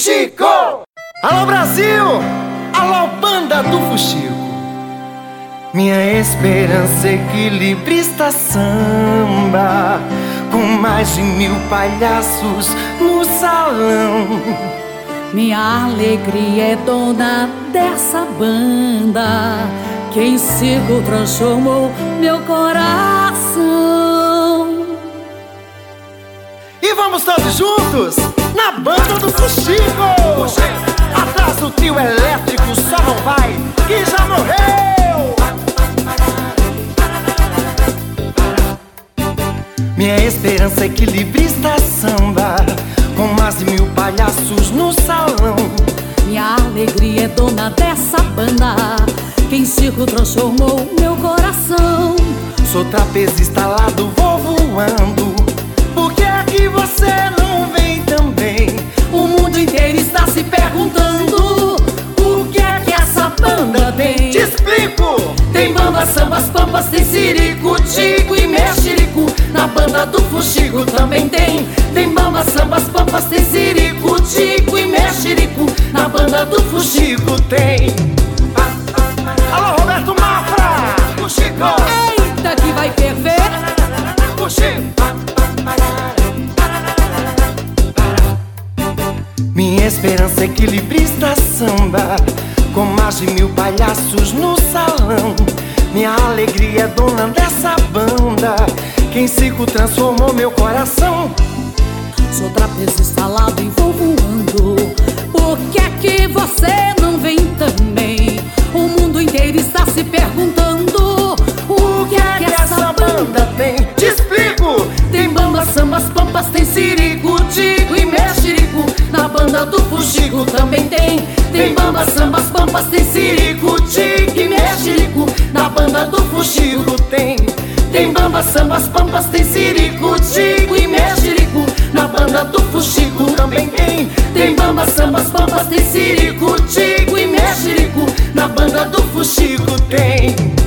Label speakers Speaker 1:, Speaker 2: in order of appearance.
Speaker 1: Fuxico! Alô Brasil! Alô banda do Fuxico! Minha esperança equilibrista samba, com mais de 1000 palhaços no salão.
Speaker 2: Minha alegria é dona dessa banda, que em circo transformou meu coração.
Speaker 1: E vamos todos juntos na banda do Fuxico! Atrás do trio elétrico só não vai, que já morreu! Minha esperança equilibrista samba, com mais de 1000 palhaços no salão.
Speaker 2: Minha alegria é dona dessa banda, que em circo transformou meu coração.
Speaker 1: Sou trapezista lá do vou voando. Por que é que você não vem também?
Speaker 2: O mundo inteiro está se perguntando o que é que essa banda tem.
Speaker 1: Te explico!
Speaker 2: Tem bamba, sambas, pampas, tem sirico, tico e mexerico. Na banda do Fuxico também tem. Tem bamba, sambas, pampas, tem sirico, tico e mexerico. Na banda do Fuxico tem.
Speaker 1: Alô Roberto Mafra! Fuxico!
Speaker 2: Eita que vai ferver!
Speaker 1: Fuxico! Minha esperança equilibrista samba, com mais de 1000 palhaços no salão. Minha alegria é dona dessa banda, que em circo transformou meu coração.
Speaker 2: Sou trapezista lá e vou voando. Por que é que você não vem também? O mundo inteiro está se perguntando o que é que essa banda tem.
Speaker 1: Te explico!
Speaker 2: Tem bamba, sambas, pampas, tem sirico, tico e mexerico. Na banda do Fuxico também tem. Tem bamba, sambas, pampas, tem sirico, tico e mexerico. Na banda do Fuxico tem. Tem bamba, sambas, pampas, tem sirico, tico e mexerico. Na banda do Fuxico também tem. Tem bamba, sambas, pampas, tem sirico, tico e mexerico. Na banda do Fuxico tem.